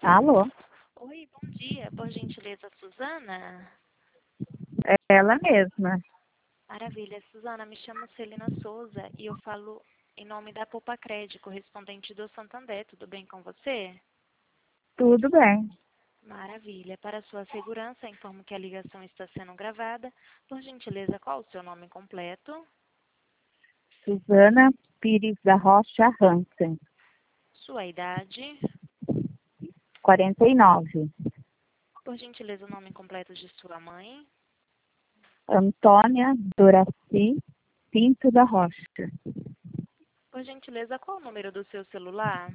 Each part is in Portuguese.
Alô? Oi, bom dia. Por gentileza, Suzana? É ela mesma. Maravilha. Suzana, me chamo Celina Souza e eu falo em nome da Popacred, correspondente do Santander. Tudo bem com você? Tudo bem. Maravilha. Para sua segurança, informo que a ligação está sendo gravada. Por gentileza, qual o seu nome completo? Suzana Pires da Rocha Hansen, Sua idade? 49. Por gentileza, o nome completo de sua mãe? Antônia Doraci Pinto da Rocha, Por gentileza, qual o número do seu celular?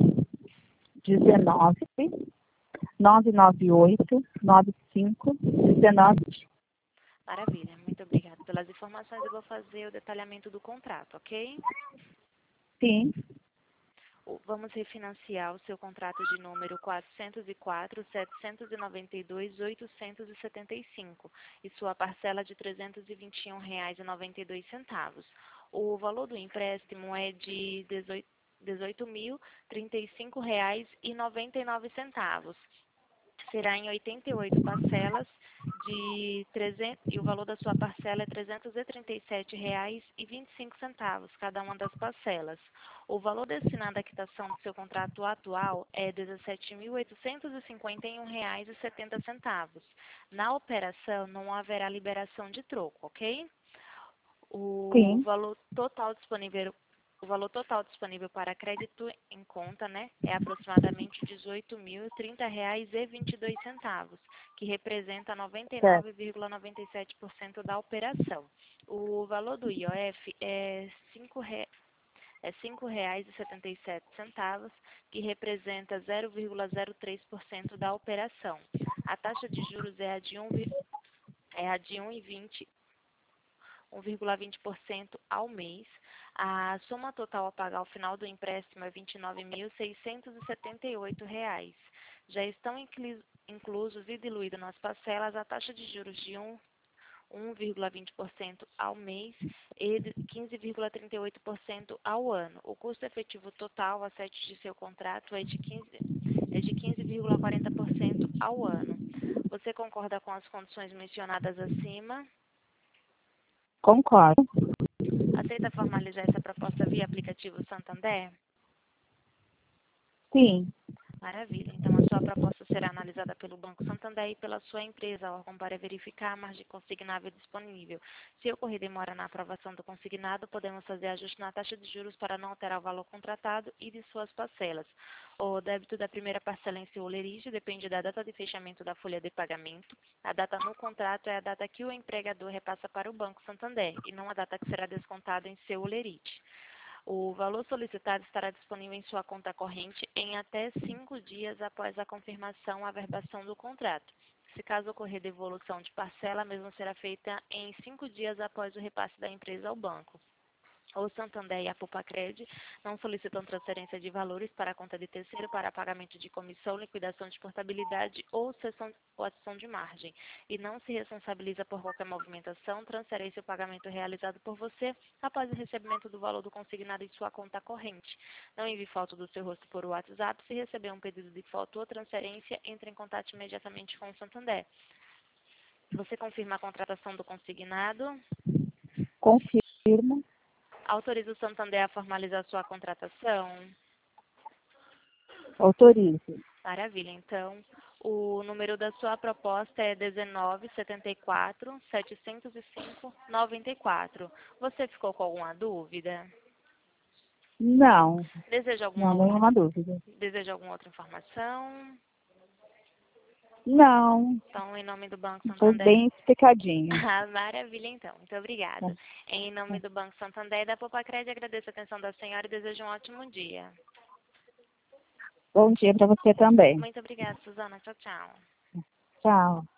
19 998 95 19. Maravilha. Muito obrigada pelas informações. Eu vou fazer o detalhamento do contrato, ok? Sim, Vamos refinanciar o seu contrato de número 404.792.875 e sua parcela de R$ 321,92. O valor do empréstimo é de R$ 18.035,99. Será em 88 parcelas e o valor da sua parcela é R$ 337,25, cada uma das parcelas. O valor destinado à quitação do seu contrato atual é R$ 17.851,70. Na operação, não haverá liberação de troco, ok? O sim, valor total disponível O valor total disponível para crédito em conta, é aproximadamente R$ 18.030,22, que representa certo. 99,97% da operação. O valor do IOF é R$ 5,77, que representa 0,03% da operação. A taxa de juros é a de 1,20% ao mês. A soma total a pagar ao final do empréstimo é R$ 29.678. Já estão inclusos e diluídos nas parcelas a taxa de juros de 1,20% ao mês e de 15,38% ao ano. O custo efetivo total a sete de seu contrato é de 15,40% ao ano. Você concorda com as condições mencionadas acima? Concordo. Aceita formalizar essa proposta via aplicativo Santander? Sim, Maravilha. Então, a sua proposta será analisada pelo Banco Santander e pela sua empresa, órgão, para verificar a margem consignável disponível. Se ocorrer demora na aprovação do consignado, podemos fazer ajuste na taxa de juros para não alterar o valor contratado e de suas parcelas. O débito da primeira parcela em seu olerite depende da data de fechamento da folha de pagamento. A data no contrato é a data que o empregador repassa para o Banco Santander e não a data que será descontada em seu olerite. O valor solicitado estará disponível em sua conta corrente em até 5 dias após a confirmação ou averbação do contrato. Se caso ocorrer devolução de parcela, a mesma será feita em 5 dias após o repasse da empresa ao banco. O Santander e a Popacred não solicitam transferência de valores para a conta de terceiro para pagamento de comissão, liquidação de portabilidade ou adição de margem, e não se responsabiliza por qualquer movimentação, transferência ou pagamento realizado por você após o recebimento do valor do consignado em sua conta corrente. Não envie foto do seu rosto por WhatsApp. Se receber um pedido de foto ou transferência, entre em contato imediatamente com o Santander. Você confirma a contratação do consignado? confirmo. Autoriza o Santander a formalizar sua contratação? Autorizo. Maravilha. Então, o número da sua proposta é 1974-705-94. Você ficou com alguma dúvida? Não, Deseja não, alguma outra, nenhuma dúvida. deseja alguma outra informação? Não, Então, em nome do Banco foi Santander. bem explicadinho. Ah, maravilha, então. Muito obrigada. Em nome do Banco Santander e da Popacred, agradeço a atenção da senhora e desejo um ótimo dia. Bom dia para você também. Muito obrigada, Suzana. Tchau, tchau. Tchau.